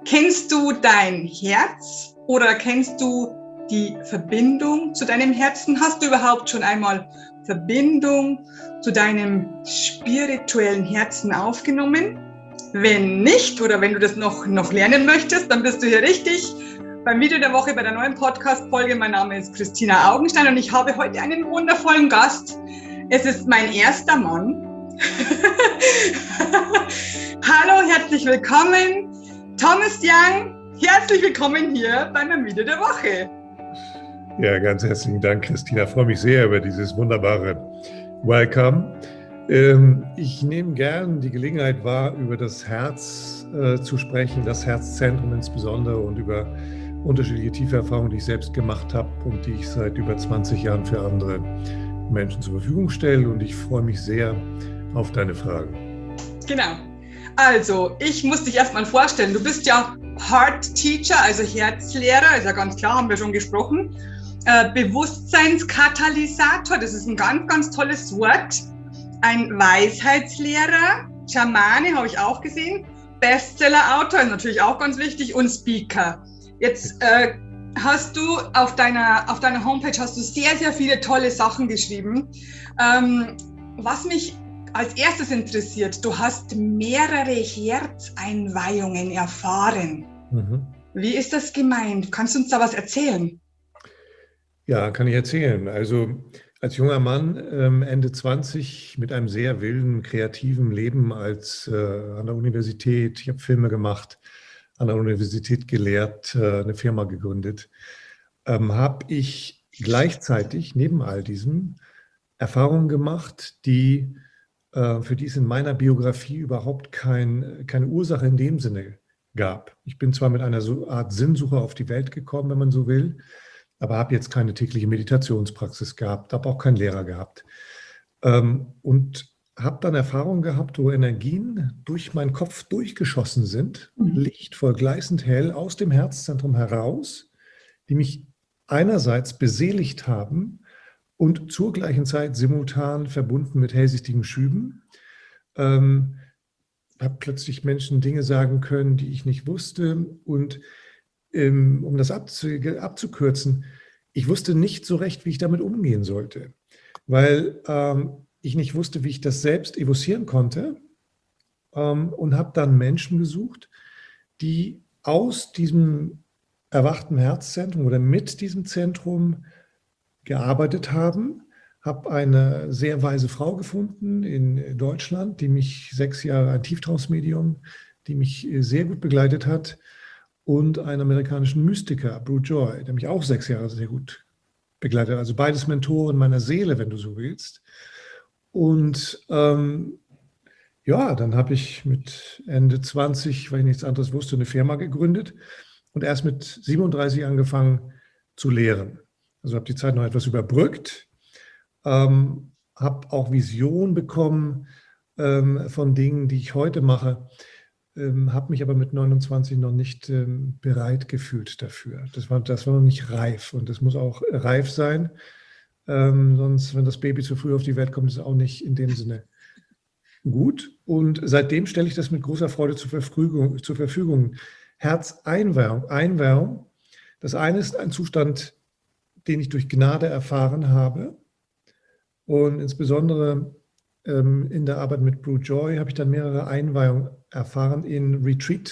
Kennst du dein Herz oder kennst du die Verbindung zu deinem Herzen? Hast du überhaupt schon einmal Verbindung zu deinem spirituellen Herzen aufgenommen? Wenn nicht oder wenn du das noch lernen möchtest, dann bist du hier richtig beim Video der Woche bei der neuen Podcast-Folge. Mein Name ist Christina Augenstein und ich habe heute einen wundervollen Gast. Es ist mein erster Mann. Hallo, herzlich willkommen. Thomas Young, herzlich willkommen hier bei meinem Video der Woche. Ja, ganz herzlichen Dank, Christina. Ich freue mich sehr über dieses wunderbare Welcome. Ich nehme gern die Gelegenheit wahr, über das Herz zu sprechen, das Herzzentrum insbesondere und über unterschiedliche tiefe Erfahrungen, die ich selbst gemacht habe und die ich seit über 20 Jahren für andere Menschen zur Verfügung stelle. Und ich freue mich sehr auf deine Fragen. Genau. Also, ich muss dich erstmal vorstellen. Du bist ja Heart Teacher, also Herzlehrer, ist ja ganz klar, haben wir schon gesprochen. Bewusstseinskatalysator, das ist ein ganz, ganz tolles Wort. Ein Weisheitslehrer, Schamane, habe ich auch gesehen. Bestseller-Autor, ist natürlich auch ganz wichtig, und Speaker. Jetzt hast du auf deiner Homepage hast du sehr, sehr viele tolle Sachen geschrieben. Was mich als erstes interessiert, du hast mehrere Herzeinweihungen erfahren. Wie ist das gemeint? Kannst du uns da was erzählen? Ja, kann ich erzählen. Also als junger Mann, Ende 20, mit einem sehr wilden, kreativen Leben an der Universität. Ich habe Filme gemacht, an der Universität gelehrt, eine Firma gegründet. Habe ich gleichzeitig neben all diesem Erfahrungen gemacht, für die es in meiner Biografie überhaupt keine Ursache in dem Sinne gab. Ich bin zwar mit einer so Art Sinnsuche auf die Welt gekommen, wenn man so will, aber habe jetzt keine tägliche Meditationspraxis gehabt, habe auch keinen Lehrer gehabt. Und habe dann Erfahrungen gehabt, wo Energien durch meinen Kopf durchgeschossen sind, lichtvoll, gleißend hell, aus dem Herzzentrum heraus, die mich einerseits beseligt haben, und zur gleichen Zeit simultan verbunden mit hellsichtigen Schüben. Habe plötzlich Menschen Dinge sagen können, die ich nicht wusste. Und um das abzukürzen, ich wusste nicht so recht, wie ich damit umgehen sollte, weil ich nicht wusste, wie ich das selbst evozieren konnte, und habe dann Menschen gesucht, die aus diesem erwachten Herzzentrum oder mit diesem Zentrum gearbeitet haben, habe eine sehr weise Frau gefunden in Deutschland, die mich 6 Jahre, ein Tieftraumsmedium, die mich sehr gut begleitet hat, und einen amerikanischen Mystiker, Bruce Joy, der mich auch 6 Jahre sehr gut begleitet hat. Also beides Mentoren meiner Seele, wenn du so willst. Und dann habe ich mit Ende 20, weil ich nichts anderes wusste, eine Firma gegründet und erst mit 37 angefangen zu lehren. Also habe die Zeit noch etwas überbrückt, habe auch Vision bekommen von Dingen, die ich heute mache, habe mich aber mit 29 noch nicht bereit gefühlt dafür. Das war noch nicht reif, und das muss auch reif sein. Sonst, wenn das Baby zu früh auf die Welt kommt, ist es auch nicht in dem Sinne gut. Und seitdem stelle ich das mit großer Freude zur Verfügung. Herzeinweihung. Das eine ist ein Zustand, den ich durch Gnade erfahren habe. Und insbesondere in der Arbeit mit Bruce Joy habe ich dann mehrere Einweihungen erfahren in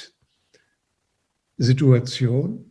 Retreat-Situationen,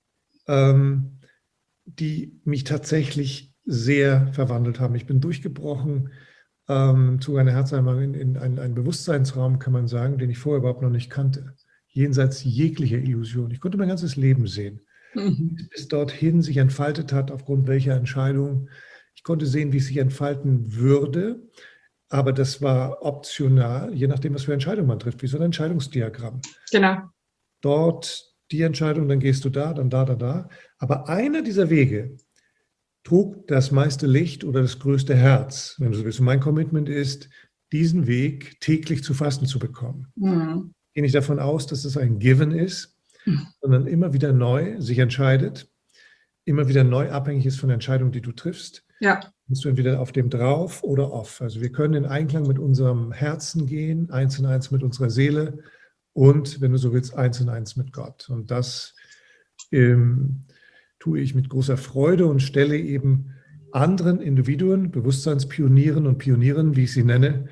die mich tatsächlich sehr verwandelt haben. Ich bin durchgebrochen zu einer Herzeinweihung in einen Bewusstseinsraum, kann man sagen, den ich vorher überhaupt noch nicht kannte. Jenseits jeglicher Illusion. Ich konnte mein ganzes Leben sehen. Bis dorthin sich entfaltet hat, aufgrund welcher Entscheidung. Ich konnte sehen, wie es sich entfalten würde, aber das war optional, je nachdem, was für Entscheidung man trifft, wie so ein Entscheidungsdiagramm. Genau. Dort die Entscheidung, dann gehst du da, dann da, da. Aber einer dieser Wege trug das meiste Licht oder das größte Herz, wenn du so willst. Und mein Commitment ist, diesen Weg täglich zu fassen zu bekommen. Ich gehe nicht davon aus, dass es ein Given ist, sondern immer wieder neu sich entscheidet, immer wieder neu abhängig ist von der Entscheidung, die du triffst. Ja. Bist du entweder auf dem drauf oder off. Also wir können in Einklang mit unserem Herzen gehen, 1 und 1 mit unserer Seele, und, wenn du so willst, 1 und 1 mit Gott. Und das tue ich mit großer Freude und stelle eben anderen Individuen, Bewusstseinspionieren und Pionieren, wie ich sie nenne,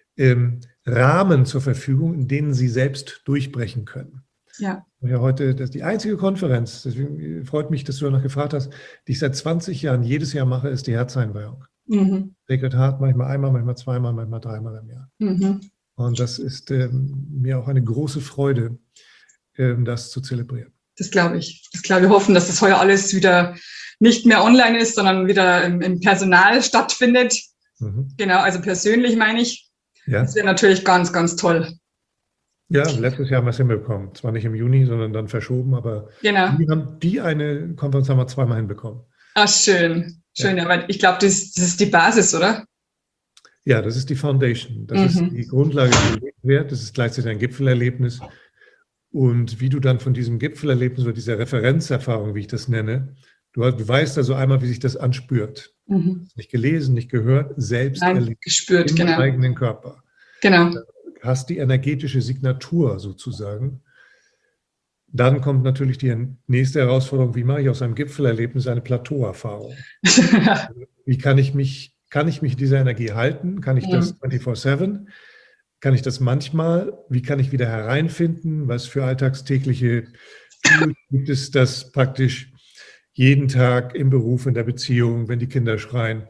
Rahmen zur Verfügung, in denen sie selbst durchbrechen können. Ja. Ja, heute, das ist die einzige Konferenz, deswegen freut mich, dass du danach gefragt hast, die ich seit 20 Jahren jedes Jahr mache, ist die Herzeinweihung. Sacred Heart, manchmal einmal, manchmal zweimal, manchmal dreimal im Jahr. Und das ist mir auch eine große Freude, das zu zelebrieren. Das glaube ich. Wir hoffen, dass das heuer alles wieder nicht mehr online ist, sondern wieder im Personal stattfindet. Genau, also persönlich meine ich. Ja. Das wäre natürlich ganz, ganz toll. Ja, letztes Jahr haben wir es hinbekommen. Zwar nicht im Juni, sondern dann verschoben, aber genau. eine Konferenz haben wir zweimal hinbekommen. Ach, schön. Schön, ja, weil ich glaube, das ist die Basis, oder? Ja, das ist die Foundation. Das ist die Grundlage, die gelebt wird. Das ist gleichzeitig ein Gipfelerlebnis. Und wie du dann von diesem Gipfelerlebnis oder dieser Referenzerfahrung, wie ich das nenne, du weißt also einmal, wie sich das anspürt. Nicht gelesen, nicht gehört, selbst erlebt. Gespürt, im eigenen Körper. Genau. Du hast die energetische Signatur sozusagen. Dann kommt natürlich die nächste Herausforderung, wie mache ich aus einem Gipfelerlebnis eine Plateauerfahrung? Wie kann ich mich dieser Energie halten? Kann ich das 24/7? Kann ich das manchmal? Wie kann ich wieder hereinfinden? Was für alltagstägliche Tools gibt es, das praktisch jeden Tag im Beruf, in der Beziehung, wenn die Kinder schreien,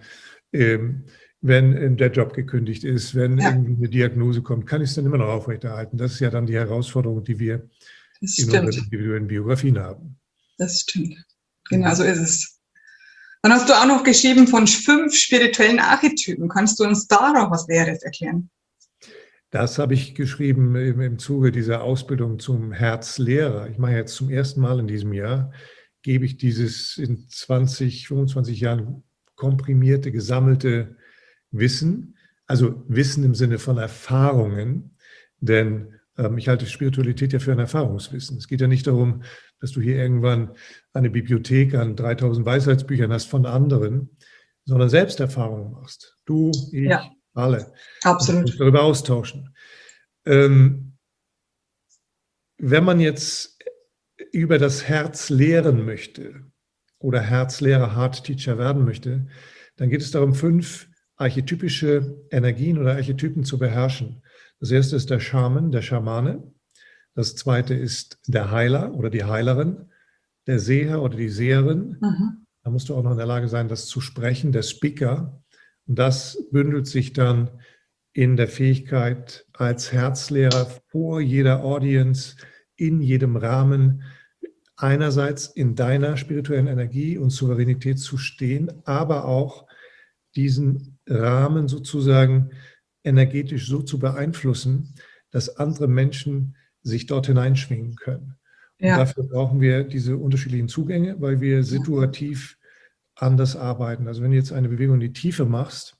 wenn der Job gekündigt ist, wenn irgendwie eine Diagnose kommt, kann ich es dann immer noch aufrechterhalten? Das ist ja dann die Herausforderung, die wir in unseren individuellen Biografien haben. Das stimmt. Genau so ist es. Dann hast du auch noch geschrieben von 5 spirituellen Archetypen. Kannst du uns da noch was Näheres erklären? Das habe ich geschrieben im Zuge dieser Ausbildung zum Herzlehrer. Ich mache jetzt zum ersten Mal in diesem Jahr, gebe ich dieses in 20, 25 Jahren komprimierte, gesammelte Wissen, also Wissen im Sinne von Erfahrungen, denn ich halte Spiritualität ja für ein Erfahrungswissen. Es geht ja nicht darum, dass du hier irgendwann eine Bibliothek an 3000 Weisheitsbüchern hast von anderen, sondern Selbsterfahrungen machst. Du, ich, alle. Absolut. Und uns darüber austauschen. Wenn man jetzt über das Herz lehren möchte oder Herzlehrer, Heart Teacher werden möchte, dann geht es darum, 5 archetypische Energien oder Archetypen zu beherrschen. Das erste ist der Schaman, der Schamane. Das zweite ist der Heiler oder die Heilerin, der Seher oder die Seherin. Da musst du auch noch in der Lage sein, das zu sprechen, der Speaker. Und das bündelt sich dann in der Fähigkeit, als Herzlehrer vor jeder Audience, in jedem Rahmen, einerseits in deiner spirituellen Energie und Souveränität zu stehen, aber auch diesen Rahmen sozusagen energetisch so zu beeinflussen, dass andere Menschen sich dort hineinschwingen können. Und dafür brauchen wir diese unterschiedlichen Zugänge, weil wir situativ anders arbeiten. Also wenn du jetzt eine Bewegung in die Tiefe machst,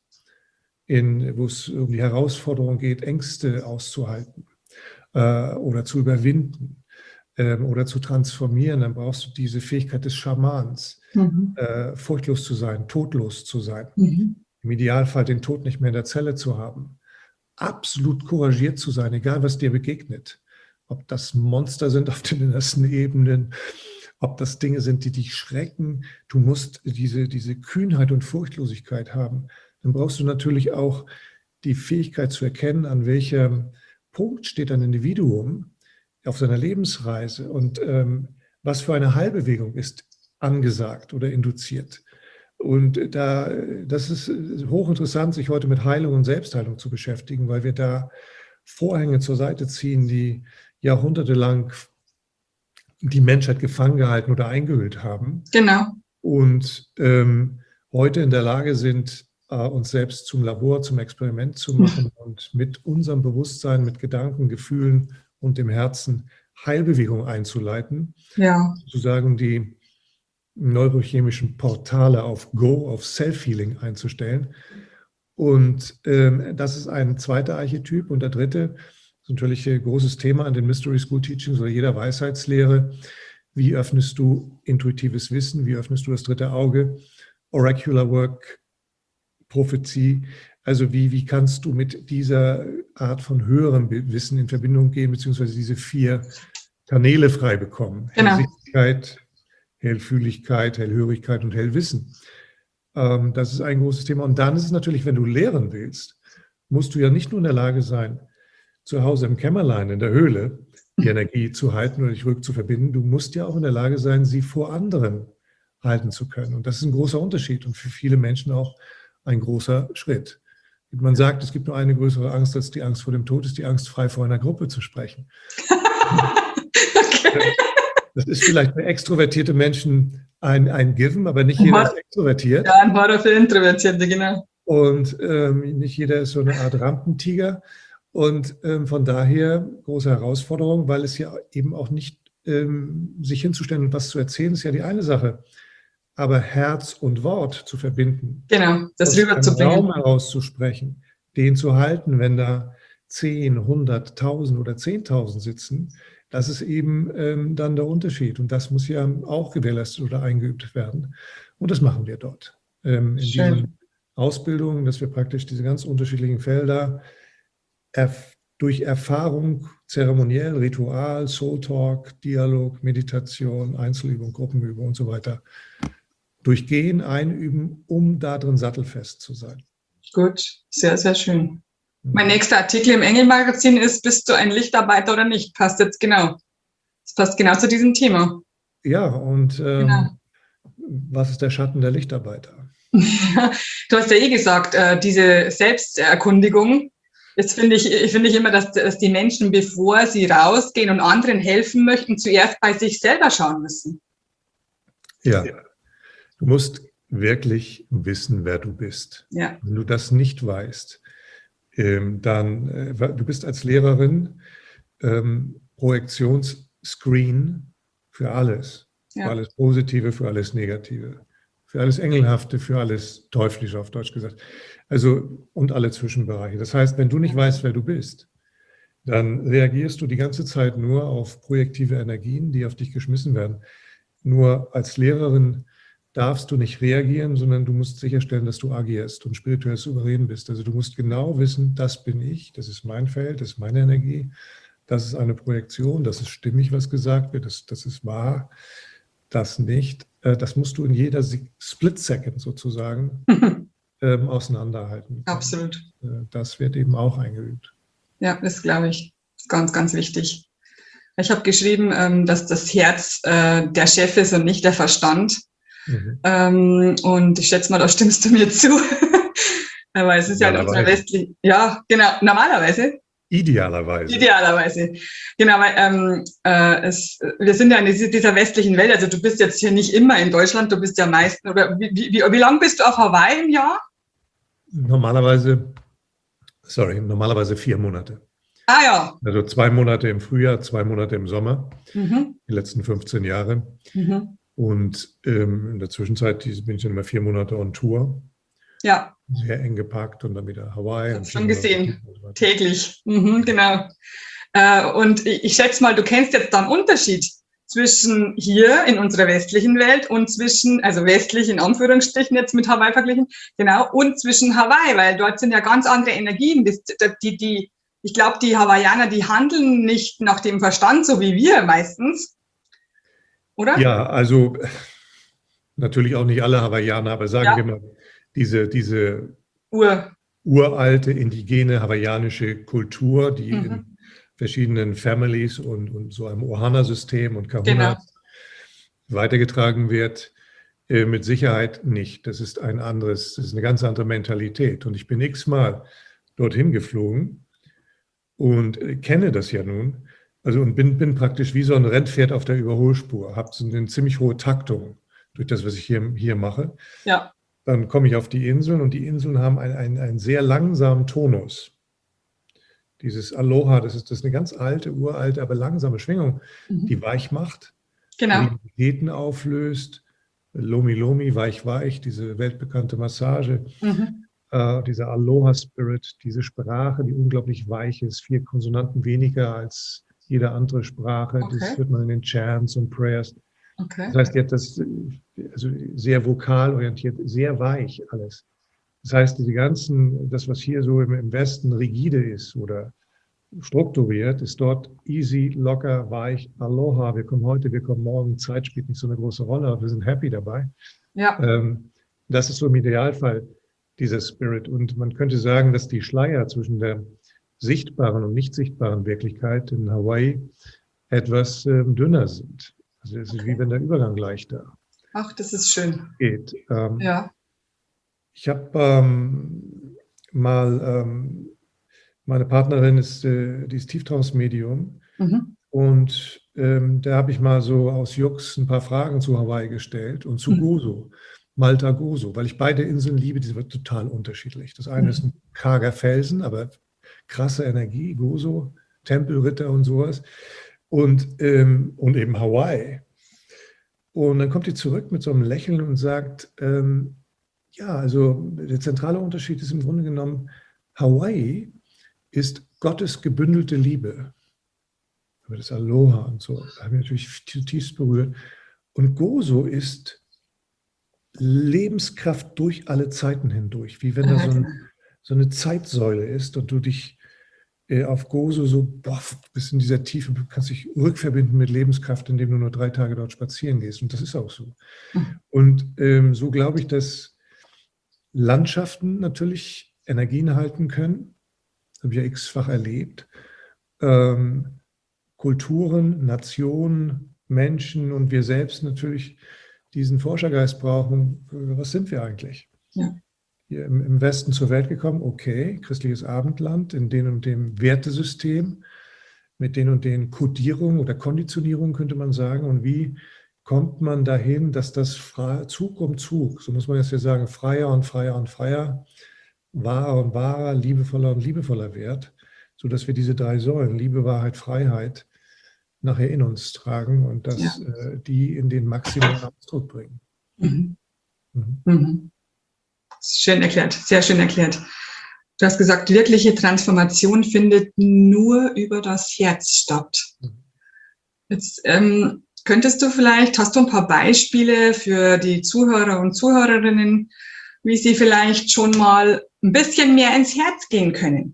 wo es um die Herausforderung geht, Ängste auszuhalten oder zu überwinden oder zu transformieren, dann brauchst du diese Fähigkeit des Schamans, furchtlos zu sein, todlos zu sein. Im Idealfall den Tod nicht mehr in der Zelle zu haben. Absolut couragiert zu sein, egal was dir begegnet. Ob das Monster sind auf den innersten Ebenen, ob das Dinge sind, die dich schrecken. Du musst diese Kühnheit und Furchtlosigkeit haben. Dann brauchst du natürlich auch die Fähigkeit zu erkennen, an welchem Punkt steht ein Individuum auf seiner Lebensreise und was für eine Heilbewegung ist angesagt oder induziert. Und das ist hochinteressant, sich heute mit Heilung und Selbstheilung zu beschäftigen, weil wir da Vorhänge zur Seite ziehen, die jahrhundertelang die Menschheit gefangen gehalten oder eingehüllt haben. Genau. Und heute in der Lage sind, uns selbst zum Labor, zum Experiment zu machen und mit unserem Bewusstsein, mit Gedanken, Gefühlen und dem Herzen Heilbewegungen einzuleiten. Ja. Sozusagen die neurochemischen Portale auf Go, auf Self-Healing einzustellen. Und das ist ein zweiter Archetyp. Und der dritte ist natürlich ein großes Thema an den Mystery School Teachings oder jeder Weisheitslehre. Wie öffnest du intuitives Wissen? Wie öffnest du das dritte Auge? Oracular Work, Prophezie. Also wie kannst du mit dieser Art von höherem Wissen in Verbindung gehen, beziehungsweise diese 4 Kanäle frei bekommen? Genau. Hellsichtigkeit, Hellfühligkeit, Hellhörigkeit und Hellwissen. Das ist ein großes Thema. Und dann ist es natürlich, wenn du lehren willst, musst du ja nicht nur in der Lage sein, zu Hause im Kämmerlein, in der Höhle, die Energie zu halten oder dich rück zu verbinden. Du musst ja auch in der Lage sein, sie vor anderen halten zu können. Und das ist ein großer Unterschied und für viele Menschen auch ein großer Schritt. Man sagt, es gibt nur eine größere Angst als die Angst vor dem Tod, ist die Angst, frei vor einer Gruppe zu sprechen. Okay. Das ist vielleicht für extrovertierte Menschen ein Given, aber nicht jeder ist extrovertiert. Ja, ein Horror für Introvertierte, genau. Und nicht jeder ist so eine Art Rampentiger. Und von daher große Herausforderung, weil es ja eben auch nicht sich hinzustellen und was zu erzählen, ist ja die eine Sache. Aber Herz und Wort zu verbinden. Genau, das rüberzubringen. Raum herauszusprechen, den zu halten, wenn da 10, 100, 1000 oder 10.000 sitzen, das ist eben dann der Unterschied. Und das muss ja auch gewährleistet oder eingeübt werden. Und das machen wir dort. In diesen Ausbildungen, dass wir praktisch diese ganz unterschiedlichen Felder durch Erfahrung, zeremoniell, Ritual, Soul Talk, Dialog, Meditation, Einzelübung, Gruppenübung und so weiter durchgehen, einüben, um da drin sattelfest zu sein. Gut, sehr, sehr schön. Mein nächster Artikel im Engelmagazin ist, bist du ein Lichtarbeiter oder nicht? Passt jetzt genau. Das passt genau zu diesem Thema. Ja, und genau. Was ist der Schatten der Lichtarbeiter? Du hast ja gesagt, diese Selbsterkundigung. Jetzt finde ich immer, dass die Menschen, bevor sie rausgehen und anderen helfen möchten, zuerst bei sich selber schauen müssen. Ja, du musst wirklich wissen, wer du bist. Ja. Wenn du das nicht weißt, dann, du bist als Lehrerin Projektionsscreen für alles. Ja. Für alles Positive, für alles Negative. Für alles Engelhafte, für alles Teuflische, auf Deutsch gesagt. Also, und alle Zwischenbereiche. Das heißt, wenn du nicht weißt, wer du bist, dann reagierst du die ganze Zeit nur auf projektive Energien, die auf dich geschmissen werden. Nur als Lehrerin darfst du nicht reagieren, sondern du musst sicherstellen, dass du agierst und spirituell souverän bist. Also du musst genau wissen, das bin ich, das ist mein Feld, das ist meine Energie, das ist eine Projektion, das ist stimmig, was gesagt wird, das ist wahr, das nicht. Das musst du in jeder Split-Second sozusagen auseinanderhalten. Absolut. Das wird eben auch eingeübt. Ja, das glaube ich. Das ist ganz, ganz wichtig. Ich habe geschrieben, dass das Herz der Chef ist und nicht der Verstand. Und ich schätze mal, da stimmst du mir zu. Aber es ist ja in unserer westlichen, ja, genau, normalerweise. Idealerweise. Idealerweise. Genau, weil wir sind ja in dieser westlichen Welt, also du bist jetzt hier nicht immer in Deutschland, du bist ja meistens, oder wie lange bist du auf Hawaii im Jahr? Normalerweise 4 Monate. Ah ja. Also 2 Monate im Frühjahr, 2 Monate im Sommer, die letzten 15 Jahre. Und in der Zwischenzeit bin ich dann immer 4 Monate on Tour. Ja. Sehr eng gepackt und dann wieder Hawaii. Ich habe schon gesehen, täglich, genau. Und ich schätze mal, du kennst jetzt da einen Unterschied zwischen hier in unserer westlichen Welt und zwischen, also westlich in Anführungsstrichen jetzt mit Hawaii verglichen, genau, und zwischen Hawaii, weil dort sind ja ganz andere Energien. Ich glaube, die Hawaiianer, die handeln nicht nach dem Verstand, so wie wir meistens, oder? Ja, also natürlich auch nicht alle Hawaiianer, aber sagen wir mal, diese uralte, indigene hawaiianische Kultur, die in verschiedenen Families und so einem Ohana-System und Kahuna weitergetragen wird, mit Sicherheit nicht. Das ist eine ganz andere Mentalität. Und ich bin x-mal dorthin geflogen und kenne das ja nun. Also und bin praktisch wie so ein Rennpferd auf der Überholspur, habe so eine ziemlich hohe Taktung durch das, was ich hier mache. Ja. Dann komme ich auf die Inseln und die Inseln haben einen sehr langsamen Tonus. Dieses Aloha, das ist eine ganz uralte, aber langsame Schwingung, die weich macht, genau. die Energeten auflöst. Lomi Lomi, weich, diese weltbekannte Massage. Dieser Aloha-Spirit, diese Sprache, die unglaublich weich ist, 4 Konsonanten weniger als jede andere Sprache. Okay. Das hört man in den Chants und Prayers. Okay. Das heißt, die hat das also sehr vokal orientiert, sehr weich alles. Das heißt, das, was hier so im Westen rigide ist oder strukturiert, ist dort easy, locker, weich, Aloha, wir kommen heute, wir kommen morgen, Zeit spielt nicht so eine große Rolle, aber wir sind happy dabei. Ja. Das ist so im Idealfall dieser Spirit. Und man könnte sagen, dass die Schleier zwischen der sichtbaren und nicht sichtbaren Wirklichkeit in Hawaii etwas dünner sind. Also es ist wie wenn der Übergang leichter Ach, das ist schön. geht. Ja. Ich habe meine Partnerin die ist Tieftraumsmedium und da habe ich mal so aus Jux ein paar Fragen zu Hawaii gestellt und zu Gozo, Malta Gozo, weil ich beide Inseln liebe, die sind total unterschiedlich. Das eine ist ein karger Felsen, aber krasse Energie, Gozo, Tempelritter und sowas und eben Hawaii. Und dann kommt die zurück mit so einem Lächeln und sagt, ja, also der zentrale Unterschied ist im Grunde genommen, Hawaii ist Gottes gebündelte Liebe. Aber das Aloha und so, das hat mich natürlich zutiefst berührt. Und Gozo ist Lebenskraft durch alle Zeiten hindurch, wie wenn da so eine Zeitsäule ist und du dich auf Gozo so bist in dieser Tiefe, du kannst dich rückverbinden mit Lebenskraft, indem du nur 3 Tage dort spazieren gehst. Und das ist auch so. Und so glaube ich, dass Landschaften natürlich Energien halten können. Das habe ich ja x-fach erlebt. Kulturen, Nationen, Menschen und wir selbst natürlich diesen Forschergeist brauchen. Was sind wir eigentlich? Ja. Hier im Westen zur Welt gekommen, okay, christliches Abendland, in dem und dem Wertesystem, mit den und den Kodierungen oder Konditionierungen könnte man sagen. Und wie kommt man dahin, dass das Zug um Zug, so muss man jetzt hier sagen, freier und freier und freier, wahrer und wahrer, liebevoller und liebevoller wird, sodass wir diese 3 Säulen, Liebe, Wahrheit, Freiheit, nachher in uns tragen und dass die in den maximalen Ausdruck bringen. Schön erklärt, sehr schön erklärt. Du hast gesagt, wirkliche Transformation findet nur über das Herz statt. Jetzt hast du ein paar Beispiele für die Zuhörer und Zuhörerinnen, wie sie vielleicht schon mal ein bisschen mehr ins Herz gehen können?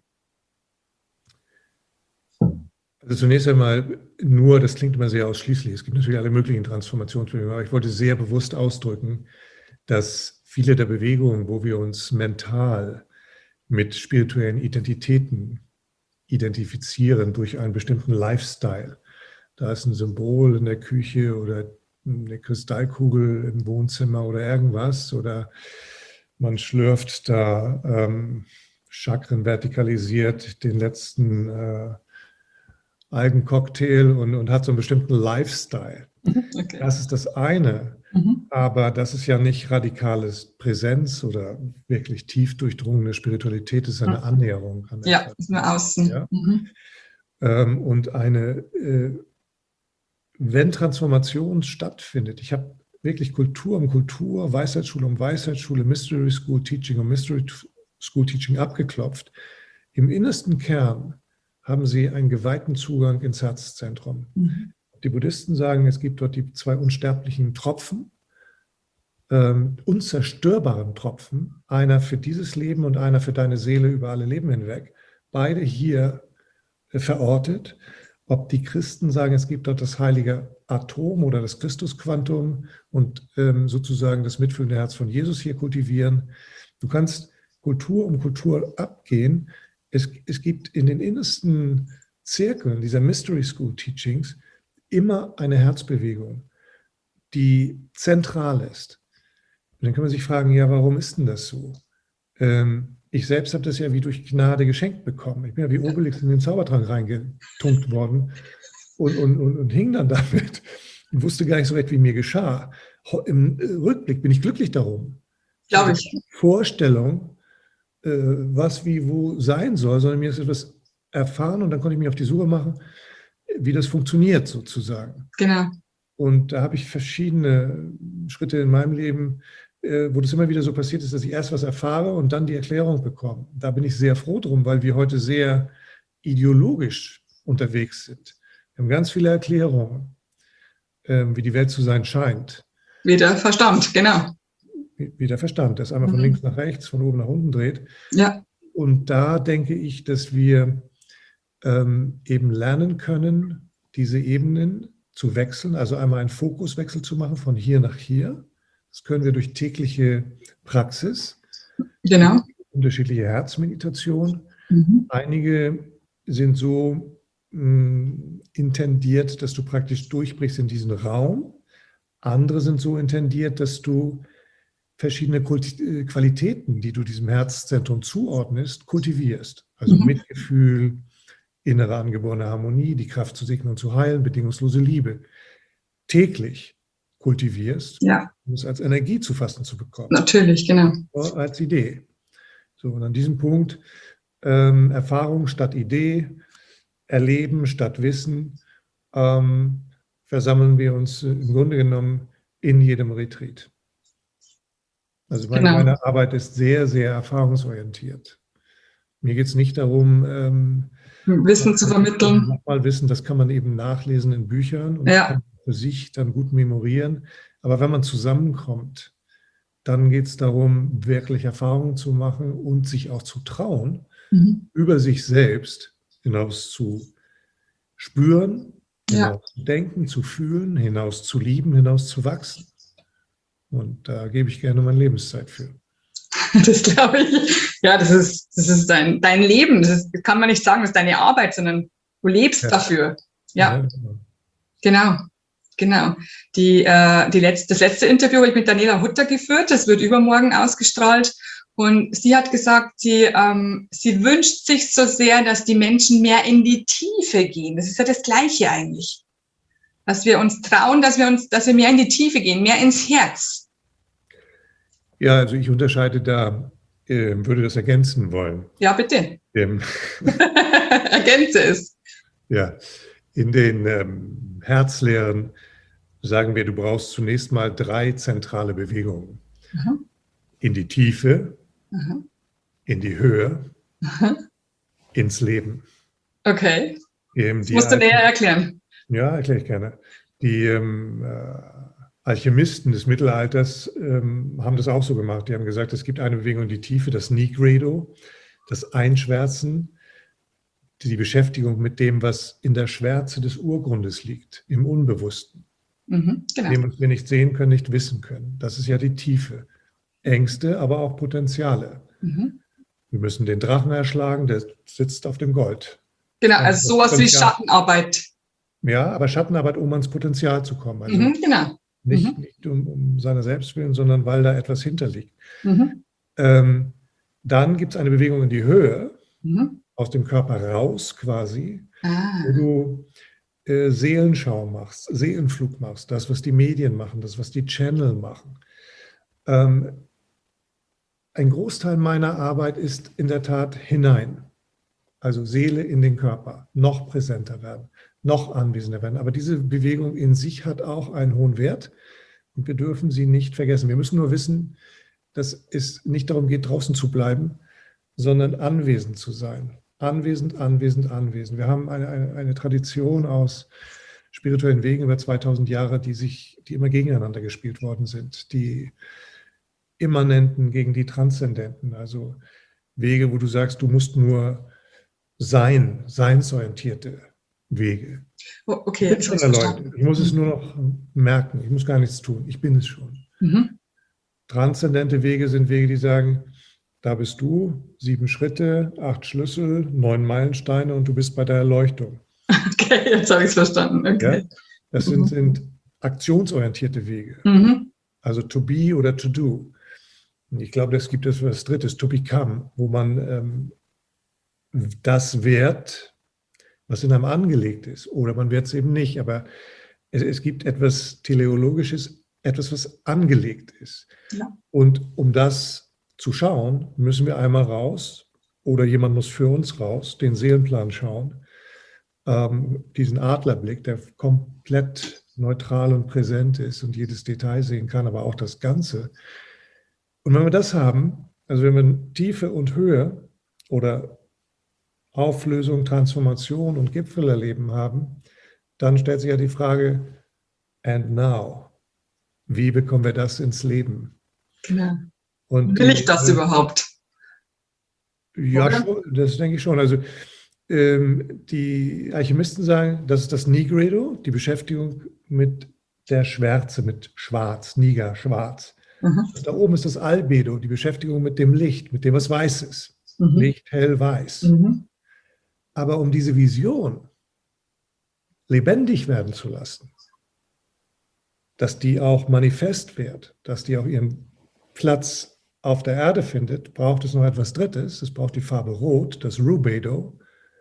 Also zunächst einmal nur, das klingt immer sehr ausschließlich, es gibt natürlich alle möglichen Transformationsbewegungen, aber ich wollte sehr bewusst ausdrücken, dass viele der Bewegungen, wo wir uns mental mit spirituellen Identitäten identifizieren durch einen bestimmten Lifestyle, da ist ein Symbol in der Küche oder eine Kristallkugel im Wohnzimmer oder irgendwas oder man schlürft da Chakren vertikalisiert den letzten Algencocktail und hat so einen bestimmten Lifestyle. Okay. Das ist das eine, aber das ist ja nicht radikales Präsenz oder wirklich tief durchdrungene Spiritualität, das ist eine Annäherung an etwas. Ist nur außen. Ja? Und wenn Transformation stattfindet, ich habe wirklich Kultur um Kultur, Weisheitsschule um Weisheitsschule, Mystery School Teaching um Mystery School Teaching abgeklopft, im innersten Kern haben sie einen geweihten Zugang ins Herzzentrum. Die Buddhisten sagen, es gibt dort die 2 unsterblichen Tropfen, unzerstörbaren Tropfen, einer für dieses Leben und einer für deine Seele über alle Leben hinweg, beide hier verortet. Ob die Christen sagen, es gibt dort das heilige Atom oder das Christusquantum und sozusagen das mitfühlende Herz von Jesus hier kultivieren. Du kannst Kultur um Kultur abgehen. Es gibt in den innersten Zirkeln dieser Mystery School Teachings immer eine Herzbewegung, die zentral ist. Und dann kann man sich fragen, ja, warum ist denn das so? Ich selbst habe das ja wie durch Gnade geschenkt bekommen. Ich bin ja wie Obelix in den Zaubertrank reingetunkt worden und hing dann damit und wusste gar nicht so recht, wie mir geschah. Im Rückblick bin ich glücklich darum. Glaube ich. Vorstellung, was wie wo sein soll, sondern mir ist etwas erfahren und dann konnte ich mich auf die Suche machen, wie das funktioniert sozusagen. Genau. Und da habe ich verschiedene Schritte in meinem Leben, wo das immer wieder so passiert ist, dass ich erst was erfahre und dann die Erklärung bekomme. Da bin ich sehr froh drum, weil wir heute sehr ideologisch unterwegs sind. Wir haben ganz viele Erklärungen, wie die Welt zu sein scheint. Wie der Verstand, genau. wie der Verstand, das einmal von links nach rechts, von oben nach unten dreht. Ja. Und da denke ich, dass wir eben lernen können, diese Ebenen zu wechseln, also einmal einen Fokuswechsel zu machen von hier nach hier. Das können wir durch tägliche Praxis, Genau. unterschiedliche Herzmeditation. Einige sind so intendiert, dass du praktisch durchbrichst in diesen Raum. Andere sind so intendiert, dass du verschiedene Qualitäten, die du diesem Herzzentrum zuordnest, kultivierst. Also Mitgefühl, innere angeborene Harmonie, die Kraft zu segnen und zu heilen, bedingungslose Liebe. Täglich kultivierst, um es als Energie zu fassen zu bekommen. Natürlich, genau. Als Idee. So, und an diesem Punkt Erfahrung statt Idee, Erleben statt Wissen, versammeln wir uns im Grunde genommen in jedem Retreat. Also meine Arbeit ist sehr, sehr erfahrungsorientiert. Mir geht es nicht darum, Wissen zu vermitteln. Nochmal Wissen, das kann man eben nachlesen in Büchern und kann für sich dann gut memorieren. Aber wenn man zusammenkommt, dann geht es darum, wirklich Erfahrungen zu machen und sich auch zu trauen, über sich selbst hinaus zu spüren, hinaus zu denken, zu fühlen, hinaus zu lieben, hinaus zu wachsen. Und da gebe ich gerne meine Lebenszeit für. Das glaube ich. Ja, das ist dein Leben. Das kann man nicht sagen, das ist deine Arbeit, sondern du lebst dafür. Ja, genau. Das letzte Interview habe ich mit Daniela Hutter geführt. Das wird übermorgen ausgestrahlt. Und sie hat gesagt, sie wünscht sich so sehr, dass die Menschen mehr in die Tiefe gehen. Das ist ja das Gleiche eigentlich. Dass wir uns trauen, dass wir mehr in die Tiefe gehen, mehr ins Herz. Ja, also ich unterscheide da, würde das ergänzen wollen. Ja, bitte. Ergänze es. Ja, in den Herzlehren sagen wir, du brauchst zunächst mal 3 zentrale Bewegungen. In die Tiefe, in die Höhe, ins Leben. Okay. Das musst du näher erklären. Ja, erkläre ich gerne. Die Alchemisten des Mittelalters haben das auch so gemacht. Die haben gesagt, es gibt eine Bewegung in die Tiefe, das Nigredo, das Einschwärzen, die Beschäftigung mit dem, was in der Schwärze des Urgrundes liegt, im Unbewussten. Genau. Dem, was wir nicht sehen können, nicht wissen können. Das ist ja die Tiefe. Ängste, aber auch Potenziale. Wir müssen den Drachen erschlagen, der sitzt auf dem Gold. Genau, also sowas wie Schattenarbeit. Ja, aber Schattenarbeit, um ans Potenzial zu kommen. Also genau. Nicht um seiner selbst willen, sondern weil da etwas hinterliegt. Dann gibt es eine Bewegung in die Höhe, aus dem Körper raus quasi, wo du Seelenschau machst, Seelenflug machst, das, was die Medien machen, das, was die Channel machen. Ein Großteil meiner Arbeit ist in der Tat hinein. Also Seele in den Körper, noch präsenter werden, noch anwesender werden. Aber diese Bewegung in sich hat auch einen hohen Wert und wir dürfen sie nicht vergessen. Wir müssen nur wissen, dass es nicht darum geht, draußen zu bleiben, sondern anwesend zu sein. Anwesend, anwesend, anwesend. Wir haben eine Tradition aus spirituellen Wegen über 2000 Jahre, die immer gegeneinander gespielt worden sind. Die Immanenten gegen die Transzendenten, also Wege, wo du sagst, du musst nur seinsorientierte Wege. Okay, ich muss es nur noch merken, ich muss gar nichts tun, ich bin es schon. Transzendente Wege sind Wege, die sagen, da bist du, 7 Schritte, 8 Schlüssel, 9 Meilensteine und du bist bei der Erleuchtung. Okay, jetzt habe ich es verstanden. Okay. Ja? Das sind aktionsorientierte Wege. Also to be oder to do. Und ich glaube, es gibt etwas Drittes, to become, wo man das wird, was in einem angelegt ist. Oder man wird es eben nicht. Aber es gibt etwas Teleologisches, etwas, was angelegt ist. Ja. Und um das zu schauen, müssen wir einmal raus oder jemand muss für uns raus, den Seelenplan schauen, diesen Adlerblick, der komplett neutral und präsent ist und jedes Detail sehen kann, aber auch das Ganze. Und wenn wir das haben, also wenn wir Tiefe und Höhe oder Auflösung, Transformation und Gipfelerleben haben, dann stellt sich ja die Frage, and now? Wie bekommen wir das ins Leben? Genau. Und Will ich das überhaupt? Ja, Oder? schon, das denke ich schon. Also die Alchemisten sagen, das ist das Nigredo, die Beschäftigung mit der Schwärze, mit Schwarz, Niger, Schwarz. Mhm. Da oben ist das Albedo, die Beschäftigung mit dem Licht, mit dem, was weiß ist. Mhm. Licht, hell, weiß. Mhm. Aber um diese Vision lebendig werden zu lassen, dass die auch manifest wird, dass die auch ihren Platz auf der Erde findet, braucht es noch etwas Drittes. Es braucht die Farbe Rot, das Rubedo.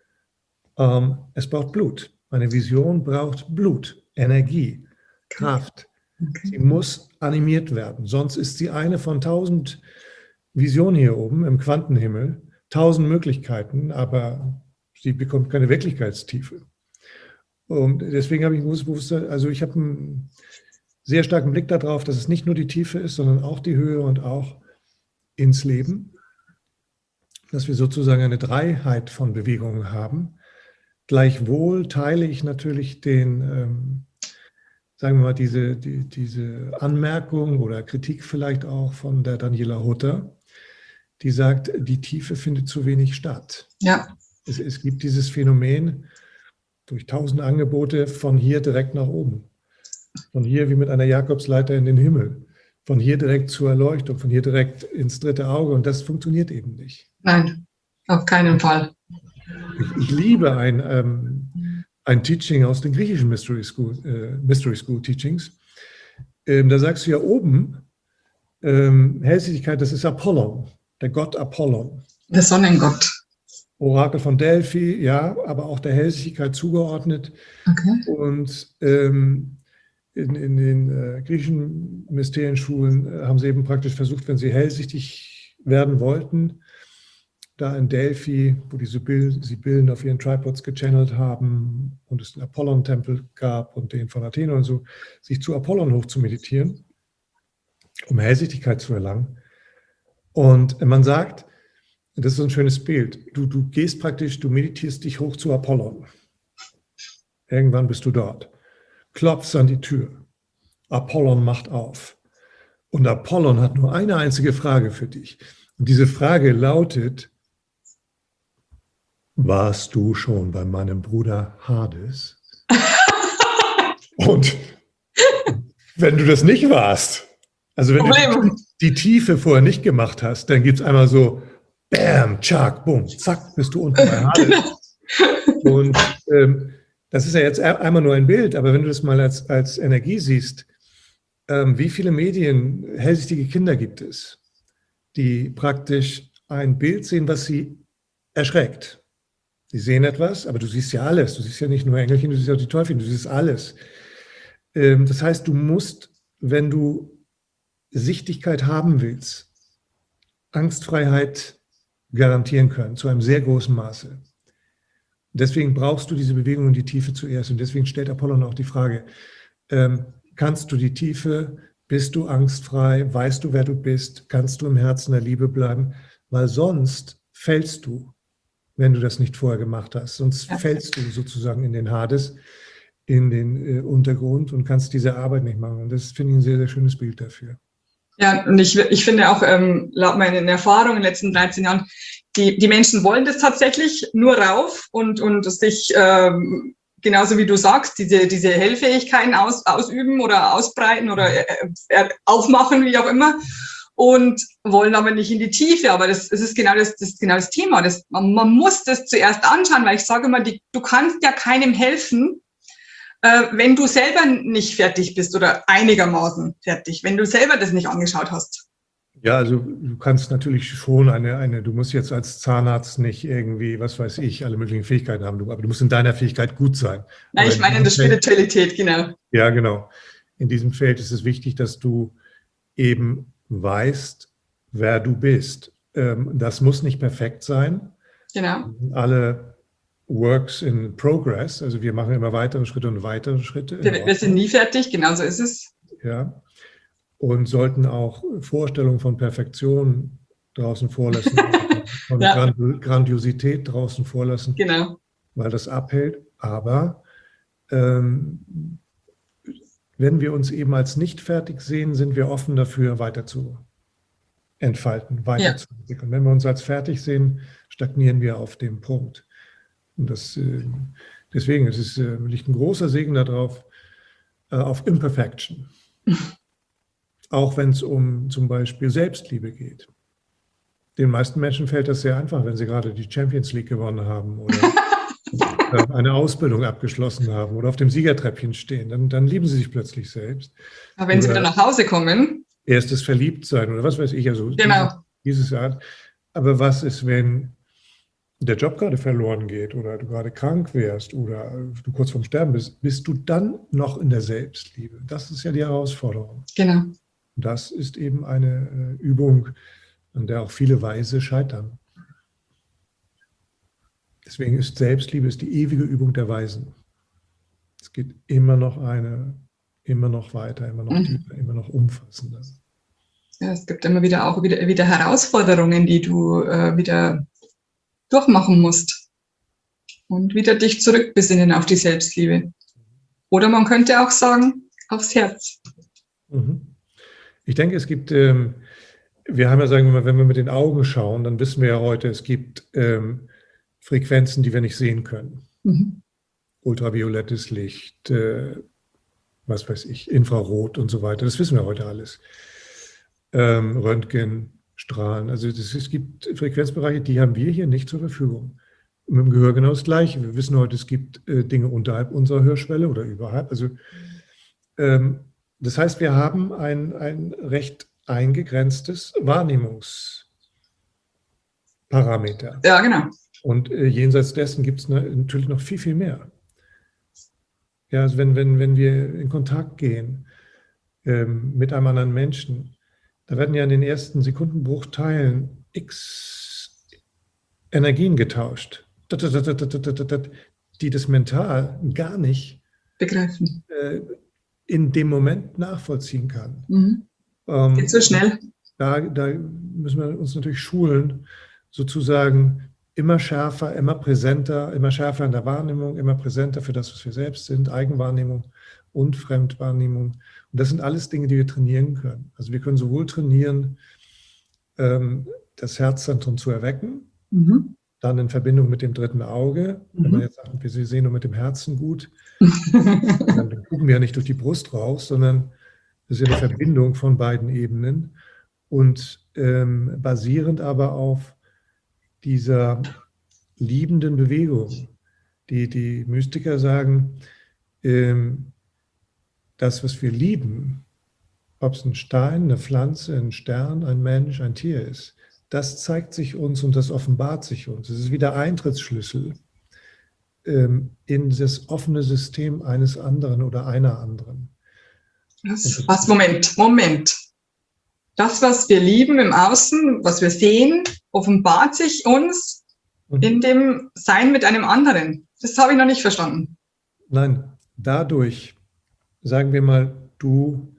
Es braucht Blut. Eine Vision braucht Blut, Energie, Kraft. Okay. Sie muss animiert werden. Sonst ist sie eine von 1000 Visionen hier oben im Quantenhimmel, 1000 Möglichkeiten, aber sie bekommt keine Wirklichkeitstiefe. Und deswegen habe ich bewusst, also ich habe einen sehr starken Blick darauf, dass es nicht nur die Tiefe ist, sondern auch die Höhe und auch ins Leben, dass wir sozusagen eine Dreiheit von Bewegungen haben. Gleichwohl teile ich natürlich den, sagen wir mal, diese Anmerkung oder Kritik vielleicht auch von der Daniela Hutter, die sagt, die Tiefe findet zu wenig statt. Ja. Es gibt dieses Phänomen durch 1000 Angebote von hier direkt nach oben. Von hier wie mit einer Jakobsleiter in den Himmel. Von hier direkt zur Erleuchtung, von hier direkt ins dritte Auge. Und das funktioniert eben nicht. Nein, auf keinen Fall. Ich liebe ein Teaching aus den griechischen Mystery School Teachings. Da sagst du ja oben, Hellsichtigkeit, das ist Apollon, der Gott Apollon. Der Sonnengott. Orakel von Delphi, ja, aber auch der Hellsichtigkeit zugeordnet. Okay. Und in den griechischen Mysterienschulen haben sie eben praktisch versucht, wenn sie hellsichtig werden wollten, da in Delphi, wo die Sibyllen auf ihren Tripods gechannelt haben und es den Apollon-Tempel gab und den von Athen und so, sich zu Apollon hoch zu meditieren, um Hellsichtigkeit zu erlangen. Und man sagt, das ist so ein schönes Bild, du gehst praktisch, du meditierst dich hoch zu Apollon. Irgendwann bist du dort. Klopfst an die Tür. Apollon macht auf. Und Apollon hat nur eine einzige Frage für dich. Und diese Frage lautet: Warst du schon bei meinem Bruder Hades? Und wenn du das nicht warst, also wenn du die Tiefe vorher nicht gemacht hast, dann gibt es einmal so Bam, Tschak, Bumm, zack, bist du unten bei Hades. Und das ist ja jetzt einmal nur ein Bild, aber wenn du das mal als Energie siehst, wie viele Medien, hellsichtige Kinder gibt es, die praktisch ein Bild sehen, was sie erschreckt. Sie sehen etwas, aber du siehst ja alles. Du siehst ja nicht nur Engelchen, du siehst auch die Teufelchen, du siehst alles. Das heißt, du musst, wenn du Sichtigkeit haben willst, Angstfreiheit garantieren können, zu einem sehr großen Maße. Deswegen brauchst du diese Bewegung in die Tiefe zuerst. Und deswegen stellt Apollon auch die Frage, kannst du die Tiefe, bist du angstfrei, weißt du, wer du bist, kannst du im Herzen der Liebe bleiben, weil sonst fällst du, wenn du das nicht vorher gemacht hast. Sonst fällst du sozusagen in den Hades, in den Untergrund und kannst diese Arbeit nicht machen. Und das finde ich ein sehr, sehr schönes Bild dafür. Ja, und ich finde auch, laut meinen Erfahrungen in den letzten 13 Jahren, die Menschen wollen das tatsächlich nur rauf und sich, genauso wie du sagst, diese Hellfähigkeiten ausüben oder ausbreiten oder aufmachen, wie auch immer. Und wollen aber nicht in die Tiefe. Aber das ist genau das Thema. Man muss das zuerst anschauen, weil ich sage immer, du kannst ja keinem helfen, wenn du selber nicht fertig bist oder einigermaßen fertig, wenn du selber das nicht angeschaut hast. Ja, also du kannst natürlich schon du musst jetzt als Zahnarzt nicht irgendwie, was weiß ich, alle möglichen Fähigkeiten haben, aber du musst in deiner Fähigkeit gut sein. Nein, ich meine in der Spiritualität, genau. Ja, genau. In diesem Feld ist es wichtig, dass du eben weißt, wer du bist. Das muss nicht perfekt sein. Genau. Alle Works in Progress, also wir machen immer weitere Schritte und weitere Schritte. Wir sind nie fertig, genau so ist es. Ja, und sollten auch Vorstellungen von Perfektion draußen vorlassen, von Grandiosität draußen vorlassen, genau, weil das abhält. Aber wenn wir uns eben als nicht fertig sehen, sind wir offen dafür, weiter zu entfalten, weiter Ja. zu entwickeln. Wenn wir uns als fertig sehen, stagnieren wir auf dem Punkt. Und deswegen liegt ein großer Segen darauf, auf Imperfection. Auch wenn es um zum Beispiel Selbstliebe geht. Den meisten Menschen fällt das sehr einfach, wenn sie gerade die Champions League gewonnen haben oder eine Ausbildung abgeschlossen haben oder auf dem Siegertreppchen stehen. Dann lieben sie sich plötzlich selbst. Aber wenn sie wieder nach Hause kommen. Erstes Verliebtsein oder was weiß ich. Also genau. Diese Art. Aber was ist, wenn der Job gerade verloren geht oder du gerade krank wärst oder du kurz vorm Sterben bist du dann noch in der Selbstliebe? Das ist ja die Herausforderung. Genau. Und das ist eben eine Übung, an der auch viele Weise scheitern. Deswegen ist Selbstliebe die ewige Übung der Weisen. Es geht immer noch weiter, immer noch tiefer, immer noch umfassender. Ja, es gibt immer wieder Herausforderungen, die du wieder durchmachen musst und wieder dich zurückbesinnen auf die Selbstliebe. Oder man könnte auch sagen, aufs Herz. Ich denke, es gibt, wir haben ja, sagen wir mal, wenn wir mit den Augen schauen, dann wissen wir ja heute, es gibt Frequenzen, die wir nicht sehen können. Ultraviolettes Licht, was weiß ich, Infrarot und so weiter. Das wissen wir heute alles. Röntgenstrahlen. Also es gibt Frequenzbereiche, die haben wir hier nicht zur Verfügung. Mit dem Gehör genau das Gleiche. Wir wissen heute, es gibt Dinge unterhalb unserer Hörschwelle oder überhalb. Also das heißt, wir haben ein recht eingegrenztes Wahrnehmungsparameter. Ja, genau. Und jenseits dessen gibt es natürlich noch viel, viel mehr. Ja, also wenn wir in Kontakt gehen mit einem anderen Menschen, da werden ja in den ersten Sekundenbruchteilen x Energien getauscht, die das mental gar nicht begreifen. In dem Moment nachvollziehen kann. Geht so schnell. Da müssen wir uns natürlich schulen, sozusagen immer schärfer, immer präsenter, immer schärfer in der Wahrnehmung, immer präsenter für das, was wir selbst sind, Eigenwahrnehmung und Fremdwahrnehmung. Und das sind alles Dinge, die wir trainieren können. Also wir können sowohl trainieren, das Herzzentrum zu erwecken, dann in Verbindung mit dem dritten Auge. Wenn man jetzt sagt, wir sehen nur mit dem Herzen gut, dann gucken wir ja nicht durch die Brust raus, sondern das ist ja eine Verbindung von beiden Ebenen und basierend aber auf dieser liebenden Bewegung. Die Mystiker sagen, das, was wir lieben, ob es ein Stein, eine Pflanze, ein Stern, ein Mensch, ein Tier ist, das zeigt sich uns und das offenbart sich uns. Es ist wie der Eintrittsschlüssel in das offene System eines anderen oder einer anderen. Moment. Das, was wir lieben im Außen, was wir sehen, offenbart sich uns in dem Sein mit einem anderen. Das habe ich noch nicht verstanden. Nein, dadurch, sagen wir mal, du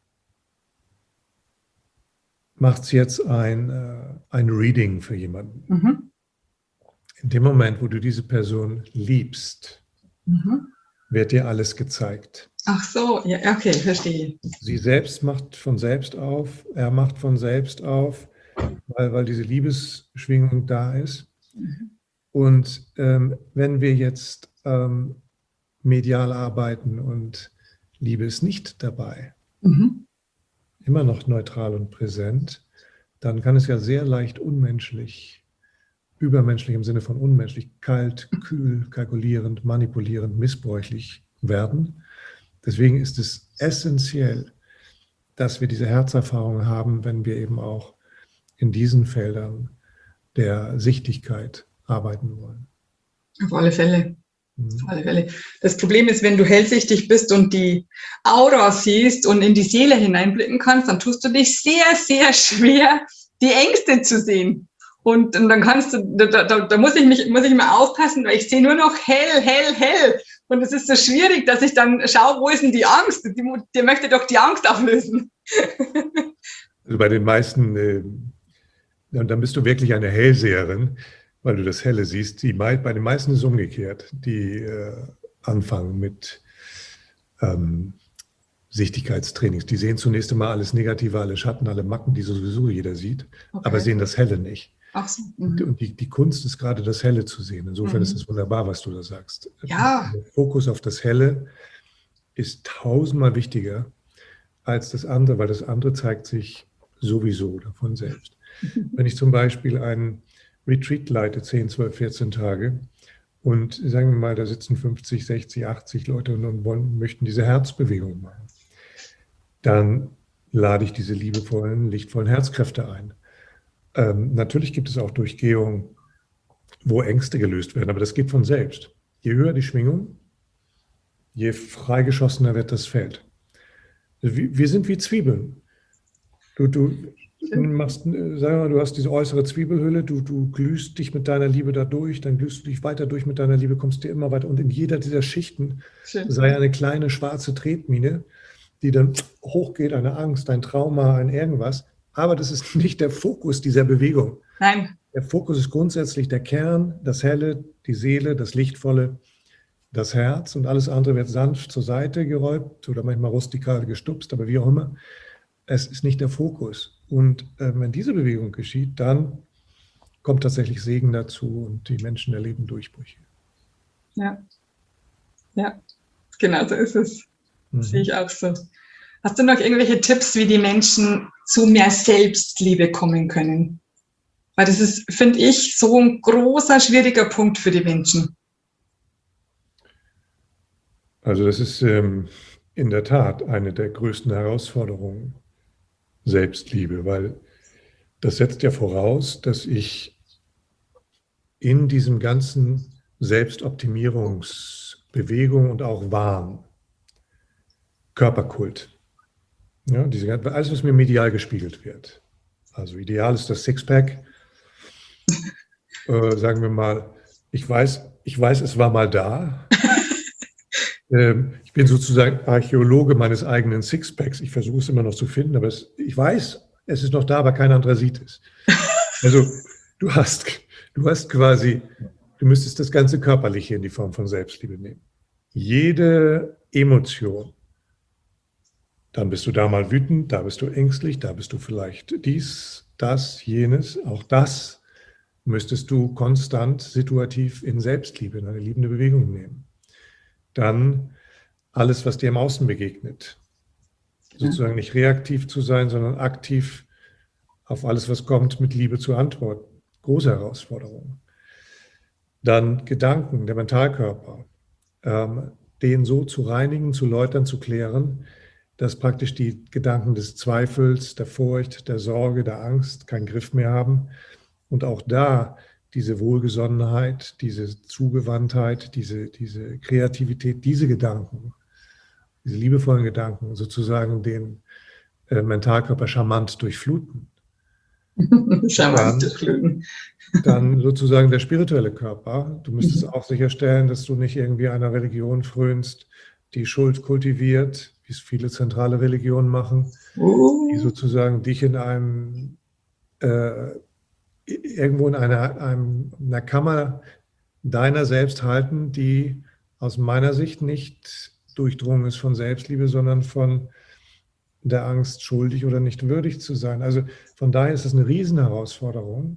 machst jetzt ein Reading für jemanden. In dem Moment, wo du diese Person liebst, wird dir alles gezeigt. Ach so, ja, okay, verstehe. Sie selbst macht von selbst auf, er macht von selbst auf, weil diese Liebesschwingung da ist. Und wenn wir jetzt medial arbeiten und Liebe ist nicht dabei, immer noch neutral und präsent, dann kann es ja sehr leicht unmenschlich, übermenschlich im Sinne von unmenschlich, kalt, kühl, kalkulierend, manipulierend, missbräuchlich werden. Deswegen ist es essentiell, dass wir diese Herzerfahrung haben, wenn wir eben auch in diesen Feldern der Sichtigkeit arbeiten wollen. Auf alle Fälle. Auf alle Fälle. Das Problem ist, wenn du hellsichtig bist und die Aura siehst und in die Seele hineinblicken kannst, dann tust du dich sehr, sehr schwer, die Ängste zu sehen. Und dann kannst du, da muss ich mal aufpassen, weil ich sehe nur noch hell, hell, hell. Und es ist so schwierig, dass ich dann schaue, wo ist denn die Angst? Die möchte doch die Angst auflösen. Also bei den meisten, dann bist du wirklich eine Hellseherin, weil du das Helle siehst. Bei den meisten ist es umgekehrt. Die anfangen mit Sichtigkeitstrainings. Die sehen zunächst einmal alles Negative, alle Schatten, alle Macken, die sowieso jeder sieht, Okay. aber sehen das Helle nicht. Ach so. Und die Kunst ist gerade das Helle zu sehen. Insofern ist es wunderbar, was du da sagst. Ja. Der Fokus auf das Helle ist tausendmal wichtiger als das andere, weil das andere zeigt sich sowieso davon selbst. Wenn ich zum Beispiel einen Retreat leite, 10, 12, 14 Tage, und sagen wir mal, da sitzen 50, 60, 80 Leute und möchten diese Herzbewegung machen, dann lade ich diese liebevollen, lichtvollen Herzkräfte ein. Natürlich gibt es auch Durchgehungen, wo Ängste gelöst werden, aber das geht von selbst. Je höher die Schwingung, je freigeschossener wird das Feld. Wir sind wie Zwiebeln. Du machst, sag mal, du hast diese äußere Zwiebelhülle, du glühst dich mit deiner Liebe da durch, dann glühst du dich weiter durch mit deiner Liebe, kommst dir immer weiter. Und in jeder dieser Schichten sei eine kleine schwarze Tretmine, die dann hochgeht, eine Angst, ein Trauma, ein irgendwas. Aber das ist nicht der Fokus dieser Bewegung. Nein. Der Fokus ist grundsätzlich der Kern, das Helle, die Seele, das Lichtvolle, das Herz, und alles andere wird sanft zur Seite geräumt oder manchmal rustikal gestupst, aber wie auch immer. Es ist nicht der Fokus. Und wenn diese Bewegung geschieht, dann kommt tatsächlich Segen dazu und die Menschen erleben Durchbrüche. Ja, genau so ist es. Sehe ich auch so. Hast du noch irgendwelche Tipps, wie die Menschen zu mehr Selbstliebe kommen können? Weil das ist, finde ich, so ein großer, schwieriger Punkt für die Menschen. Also das ist in der Tat eine der größten Herausforderungen, Selbstliebe, weil das setzt ja voraus, dass ich in diesem ganzen Selbstoptimierungsbewegung und auch Wahn, Körperkult, ja, alles, was mir medial gespiegelt wird. Also ideal ist das Sixpack. Sagen wir mal, ich weiß, es war mal da. Ich bin sozusagen Archäologe meines eigenen Sixpacks. Ich versuche es immer noch zu finden, aber ich weiß, es ist noch da, aber kein anderer sieht es. Also du hast quasi, du müsstest das ganze Körperliche in die Form von Selbstliebe nehmen. Jede Emotion, dann bist du da mal wütend, da bist du ängstlich, da bist du vielleicht dies, das, jenes, auch das müsstest du konstant, situativ in Selbstliebe, in eine liebende Bewegung nehmen. Dann alles, was dir im Außen begegnet. Sozusagen nicht reaktiv zu sein, sondern aktiv auf alles, was kommt, mit Liebe zu antworten. Große Herausforderung. Dann Gedanken, der Mentalkörper, den so zu reinigen, zu läutern, zu klären, dass praktisch die Gedanken des Zweifels, der Furcht, der Sorge, der Angst keinen Griff mehr haben. Und auch da diese Wohlgesonnenheit, diese Zugewandtheit, diese Kreativität, diese Gedanken, diese liebevollen Gedanken sozusagen den Mentalkörper charmant durchfluten. Dann sozusagen der spirituelle Körper. Du müsstest auch sicherstellen, dass du nicht irgendwie einer Religion frönst, die Schuld kultiviert, wie es viele zentrale Religionen machen, die sozusagen dich in einem irgendwo in einer Kammer deiner selbst halten, die aus meiner Sicht nicht durchdrungen ist von Selbstliebe, sondern von der Angst, schuldig oder nicht würdig zu sein. Also von daher ist es eine Riesenherausforderung,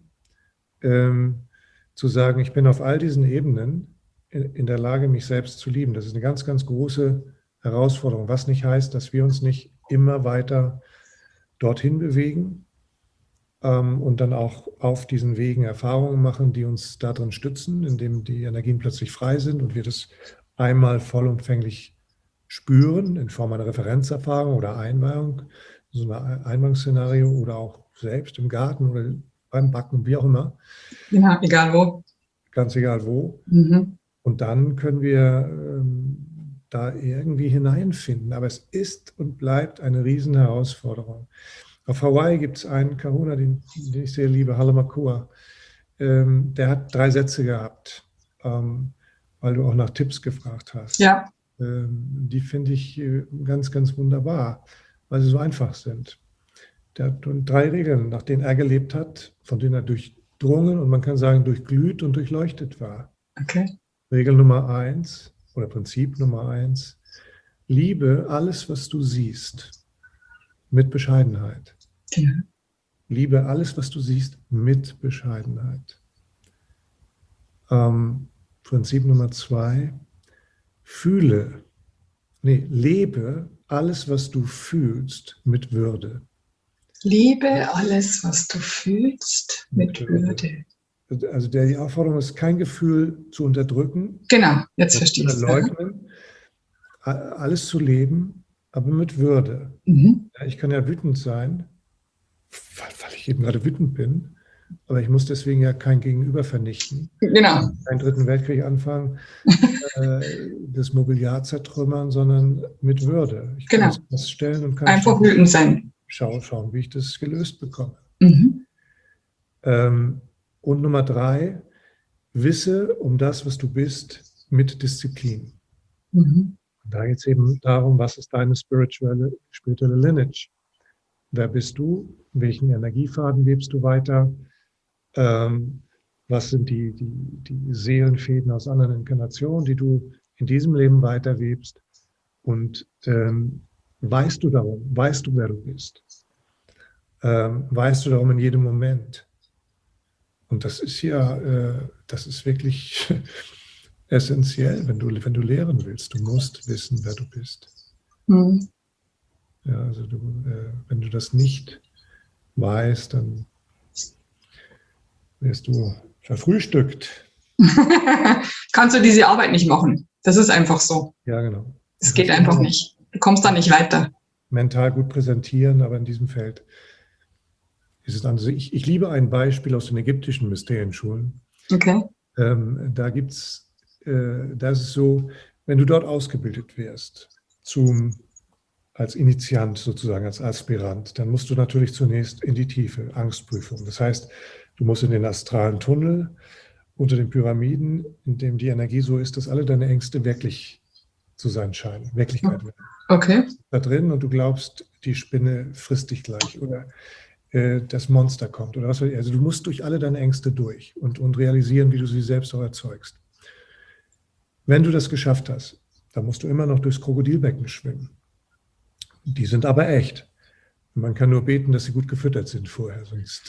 zu sagen, ich bin auf all diesen Ebenen in der Lage, mich selbst zu lieben. Das ist eine ganz, ganz große Herausforderung, was nicht heißt, dass wir uns nicht immer weiter dorthin bewegen, und dann auch auf diesen Wegen Erfahrungen machen, die uns darin stützen, indem die Energien plötzlich frei sind und wir das einmal vollumfänglich spüren, in Form einer Referenzerfahrung oder Einweihung, so ein Einweihungsszenario oder auch selbst im Garten oder beim Backen, wie auch immer. Ja, egal wo. Ganz egal wo. Und dann können wir da irgendwie hineinfinden. Aber es ist und bleibt eine Riesenherausforderung. Auf Hawaii gibt es einen Kahuna, den ich sehr liebe, Halamakua. Der hat 3 Sätze gehabt, weil du auch nach Tipps gefragt hast. Ja. Die finde ich ganz, ganz wunderbar, weil sie so einfach sind. Der hat 3 Regeln, nach denen er gelebt hat, von denen er durchdrungen und man kann sagen durchglüht und durchleuchtet war. Okay. Regel Nummer 1 oder Prinzip Nummer 1, Liebe alles, was du siehst, mit Bescheidenheit. Ja. Liebe alles, was du siehst, mit Bescheidenheit. Prinzip Nummer 2, lebe alles, was du fühlst, mit Würde. Liebe alles, was du fühlst, mit Würde. Also die Aufforderung ist, kein Gefühl zu unterdrücken. Genau, jetzt verstehe ich es. Leugnen, alles zu leben, aber mit Würde. Ich kann ja wütend sein, weil ich eben gerade wütend bin, aber ich muss deswegen ja kein Gegenüber vernichten. Genau. Keinen dritten Weltkrieg anfangen, das Mobiliar zertrümmern, sondern mit Würde. Ich kann es feststellen und kann einfach wütend sein. Schauen, wie ich das gelöst bekomme. Und Nummer 3, wisse um das, was du bist, mit Disziplin. Da geht es eben darum, was ist deine spirituelle Lineage? Wer bist du? Welchen Energiefaden lebst du weiter? Was sind die Seelenfäden aus anderen Inkarnationen, die du in diesem Leben weiterwebst? Und weißt du darum? Weißt du, wer du bist? Weißt du darum in jedem Moment? Und das ist das ist wirklich essentiell, wenn du lehren willst. Du musst wissen, wer du bist. Ja, also wenn du das nicht weißt, dann wirst du verfrühstückt. Kannst du diese Arbeit nicht machen. Das ist einfach so. Ja, genau. Es geht einfach nicht. Du kommst da nicht weiter. Mental gut präsentieren, aber in diesem Feld ist es dann so. Ich liebe ein Beispiel aus den ägyptischen Mysterienschulen. Okay. Da ist es so, wenn du dort ausgebildet wirst, als Initiant sozusagen, als Aspirant, dann musst du natürlich zunächst in die Tiefe, Angstprüfung. Das heißt, du musst in den astralen Tunnel unter den Pyramiden, in dem die Energie so ist, dass alle deine Ängste wirklich zu sein scheinen, Wirklichkeit werden. Okay. Da drin und du glaubst, die Spinne frisst dich gleich oder das Monster kommt oder was weiß ich. Also du musst durch alle deine Ängste durch und realisieren, wie du sie selbst auch erzeugst. Wenn du das geschafft hast, dann musst du immer noch durchs Krokodilbecken schwimmen. Die sind aber echt. Man kann nur beten, dass sie gut gefüttert sind vorher, sonst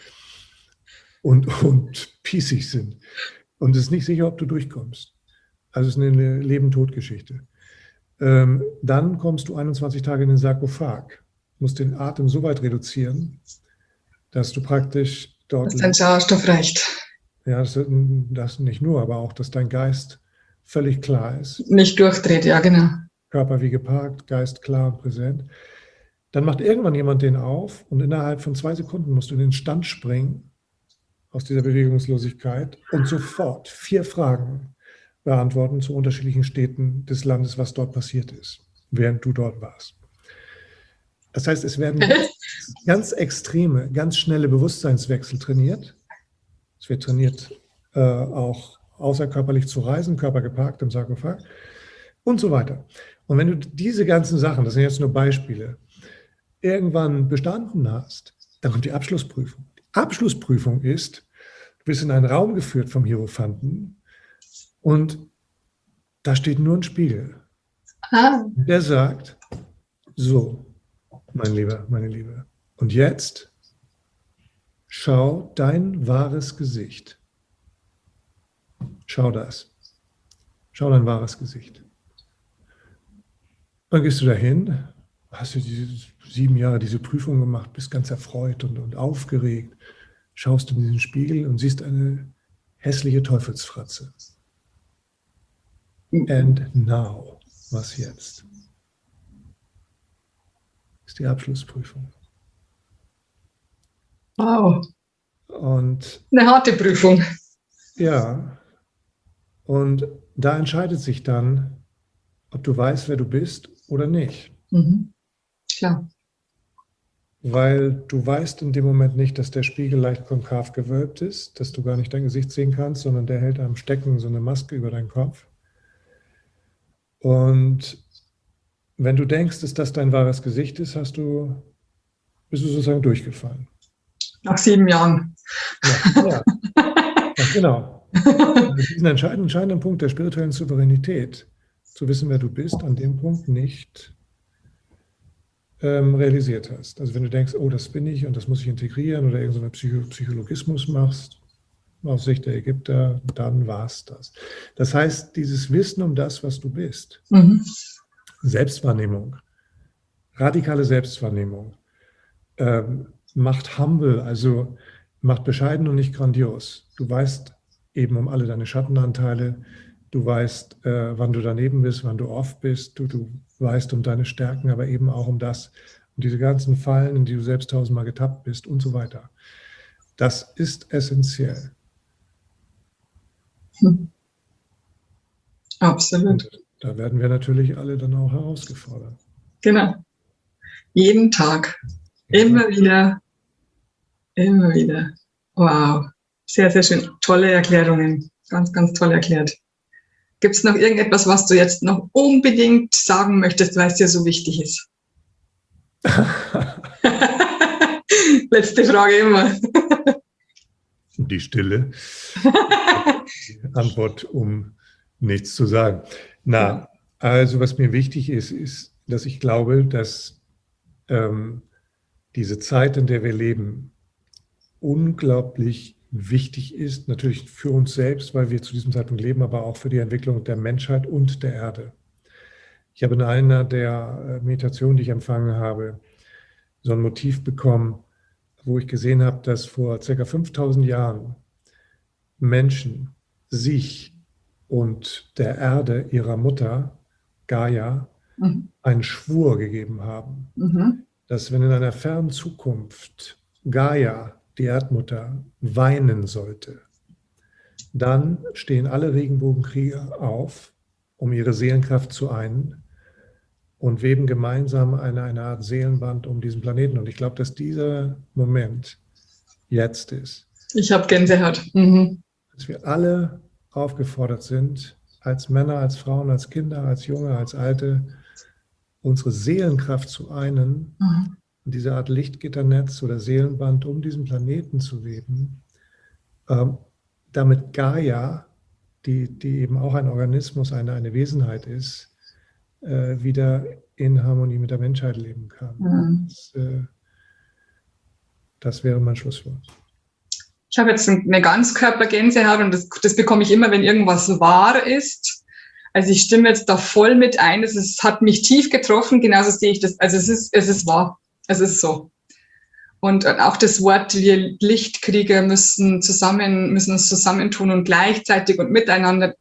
und pießig sind. Und es ist nicht sicher, ob du durchkommst. Also es ist eine Leben-Tod-Geschichte. Dann kommst du 21 Tage in den Sarkophag. Du musst den Atem so weit reduzieren, dass du praktisch dort... Dass dein Sauerstoff reicht. Ja, das nicht nur, aber auch, dass dein Geist völlig klar ist. Nicht durchdreht, ja genau. Körper wie geparkt, Geist klar und präsent. Dann macht irgendwann jemand den auf und innerhalb von 2 Sekunden musst du in den Stand springen aus dieser Bewegungslosigkeit und sofort 4 Fragen beantworten zu unterschiedlichen Städten des Landes, was dort passiert ist, während du dort warst. Das heißt, es werden ganz extreme, ganz schnelle Bewusstseinswechsel trainiert. Es wird trainiert, auch außerkörperlich zu reisen, Körper geparkt im Sarkophag und so weiter. Und wenn du diese ganzen Sachen, das sind jetzt nur Beispiele, irgendwann bestanden hast, dann kommt die Abschlussprüfung. Die Abschlussprüfung ist, du bist in einen Raum geführt vom Hierophanten und da steht nur ein Spiegel. Der sagt, so, mein Lieber, meine Liebe, und jetzt schau dein wahres Gesicht. Schau das. Schau dein wahres Gesicht. Dann gehst du dahin, hast du diese 7 Jahre diese Prüfung gemacht, bist ganz erfreut und aufgeregt, schaust in diesen Spiegel und siehst eine hässliche Teufelsfratze. And now, was jetzt? Ist die Abschlussprüfung. Wow. Und eine harte Prüfung. Ja, und da entscheidet sich dann, ob du weißt, wer du bist oder nicht. Klar. Weil du weißt in dem Moment nicht, dass der Spiegel leicht konkav gewölbt ist, dass du gar nicht dein Gesicht sehen kannst, sondern der hält am Stecken so eine Maske über deinen Kopf. Und wenn du denkst, dass das dein wahres Gesicht ist, bist du sozusagen durchgefallen. Nach 7 Jahren. Ja, genau. Diesen entscheidenden Punkt der spirituellen Souveränität, zu wissen, wer du bist, an dem Punkt nicht realisiert hast. Also wenn du denkst, oh, das bin ich und das muss ich integrieren oder irgendeinen Psychologismus machst, aus Sicht der Ägypter, dann war es das. Das heißt, dieses Wissen um das, was du bist, Selbstwahrnehmung, radikale Selbstwahrnehmung, macht humble, also macht bescheiden und nicht grandios. Du weißt eben um alle deine Schattenanteile, du weißt, wann du daneben bist, wann du off bist, du weißt um deine Stärken, aber eben auch um das, um diese ganzen Fallen, in die du selbst tausendmal getappt bist und so weiter. Das ist essentiell. Absolut. Und da werden wir natürlich alle dann auch herausgefordert. Genau. Jeden Tag. Immer wieder. Immer wieder. Wow. Sehr, sehr schön. Tolle Erklärungen. Ganz, ganz toll erklärt. Gibt es noch irgendetwas, was du jetzt noch unbedingt sagen möchtest, weil es dir so wichtig ist? Letzte Frage immer. Die Stille. Die Antwort, um nichts zu sagen. Na, also was mir wichtig ist, ist, dass ich glaube, dass diese Zeit, in der wir leben, unglaublich wichtig ist, natürlich für uns selbst, weil wir zu diesem Zeitpunkt leben, aber auch für die Entwicklung der Menschheit und der Erde. Ich habe in einer der Meditationen, die ich empfangen habe, so ein Motiv bekommen, wo ich gesehen habe, dass vor ca. 5000 Jahren Menschen sich und der Erde, ihrer Mutter, Gaia, einen Schwur gegeben haben, dass wenn in einer fernen Zukunft Gaia, die Erdmutter, weinen sollte, dann stehen alle Regenbogenkrieger auf, um ihre Seelenkraft zu einen und weben gemeinsam eine Art Seelenband um diesen Planeten. Und ich glaube, dass dieser Moment jetzt ist. Ich habe Gänsehaut. Dass wir alle aufgefordert sind, als Männer, als Frauen, als Kinder, als Junge, als Alte, unsere Seelenkraft zu einen und diese Art Lichtgitternetz oder Seelenband um diesen Planeten zu weben, damit Gaia, die eben auch ein Organismus, eine Wesenheit ist, wieder in Harmonie mit der Menschheit leben kann. Das wäre mein Schlusswort. Ich habe jetzt eine Ganzkörpergänsehaut und das bekomme ich immer, wenn irgendwas wahr ist. Also ich stimme jetzt da voll mit ein. Es hat mich tief getroffen, genauso sehe ich das. Also es ist wahr. Es ist so. Und auch das Wort, wir Lichtkrieger müssen uns zusammentun und gleichzeitig und miteinander.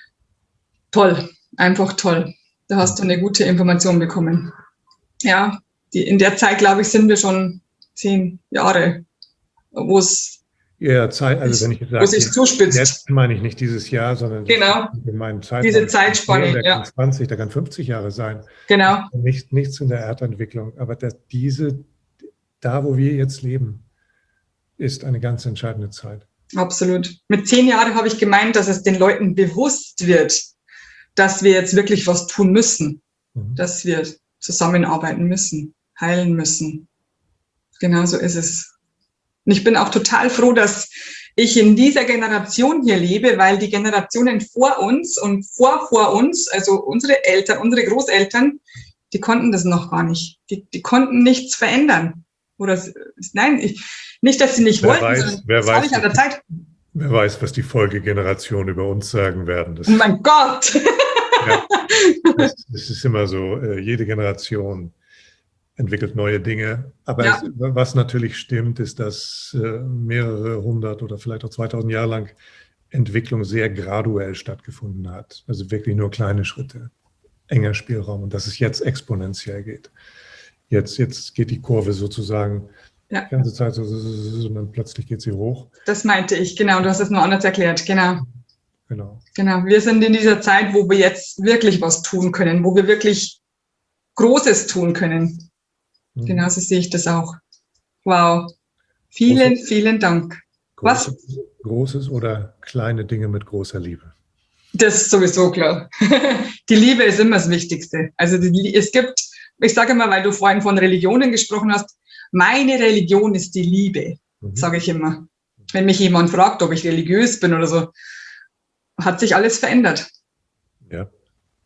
Toll, einfach toll. Da hast du eine gute Information bekommen. Ja, in der Zeit, glaube ich, sind wir schon 10 Jahre, wo es wenn ich wo sich zuspitzt. Jetzt meine ich nicht dieses Jahr, sondern genau. Diese Zeitspanne. Der kann 20, der kann 50 Jahre sein. Genau. Nichts in der Erdentwicklung, aber da, wo wir jetzt leben, ist eine ganz entscheidende Zeit. Absolut. Mit 10 Jahren habe ich gemeint, dass es den Leuten bewusst wird, dass wir jetzt wirklich was tun müssen, dass wir zusammenarbeiten müssen, heilen müssen. Genau so ist es. Und ich bin auch total froh, dass ich in dieser Generation hier lebe, weil die Generationen vor uns und vor uns, also unsere Eltern, unsere Großeltern, die konnten das noch gar nicht. Die konnten nichts verändern. Nicht, dass sie nicht wollten, sondern wer war nicht an der Zeit. Wer weiß, was die Folgegenerationen über uns sagen werden. Oh mein Gott! Ja, das ist immer so, jede Generation entwickelt neue Dinge. Aber was natürlich stimmt, ist, dass mehrere hundert oder vielleicht auch 2000 Jahre lang Entwicklung sehr graduell stattgefunden hat. Also wirklich nur kleine Schritte, enger Spielraum und dass es jetzt exponentiell geht. Jetzt geht die Kurve sozusagen die ganze Zeit so und dann plötzlich geht sie hoch. Das meinte ich, genau. Du hast es nur anders erklärt, genau. Genau. Wir sind in dieser Zeit, wo wir jetzt wirklich was tun können, wo wir wirklich Großes tun können. Genauso sehe ich das auch. Wow. Vielen Dank. Großes oder kleine Dinge mit großer Liebe? Das ist sowieso klar. Die Liebe ist immer das Wichtigste. Also ich sage immer, weil du vorhin von Religionen gesprochen hast, meine Religion ist die Liebe, sage ich immer. Wenn mich jemand fragt, ob ich religiös bin oder so, hat sich alles verändert. Ja.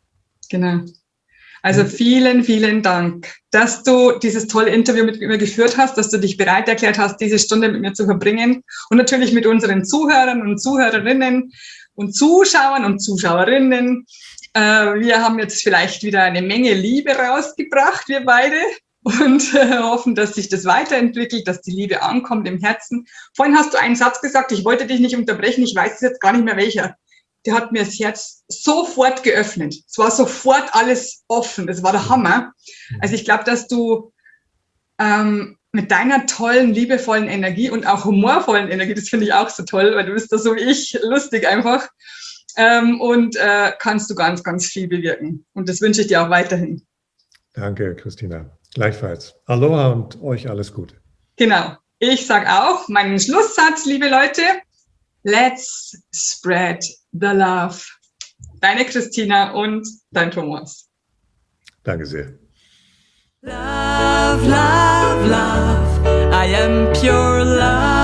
Genau. Also vielen, vielen Dank, dass du dieses tolle Interview mit mir geführt hast, dass du dich bereit erklärt hast, diese Stunde mit mir zu verbringen und natürlich mit unseren Zuhörern und Zuhörerinnen und Zuschauern und Zuschauerinnen. Wir haben jetzt vielleicht wieder eine Menge Liebe rausgebracht, wir beide, und hoffen, dass sich das weiterentwickelt, dass die Liebe ankommt im Herzen. Vorhin hast du einen Satz gesagt, ich wollte dich nicht unterbrechen, ich weiß jetzt gar nicht mehr welcher. Der hat mir das Herz sofort geöffnet. Es war sofort alles offen. Das war der Hammer. Also ich glaube, dass du mit deiner tollen, liebevollen Energie und auch humorvollen Energie, das finde ich auch so toll, weil du bist da so wie ich, lustig einfach, kannst du ganz, ganz viel bewirken. Und das wünsche ich dir auch weiterhin. Danke, Christina. Gleichfalls. Aloha und euch alles Gute. Genau. Ich sage auch meinen Schlusssatz, liebe Leute, let's spread the love. Deine Christina und dein Thomas. Danke sehr. Love, love, love. I am pure love.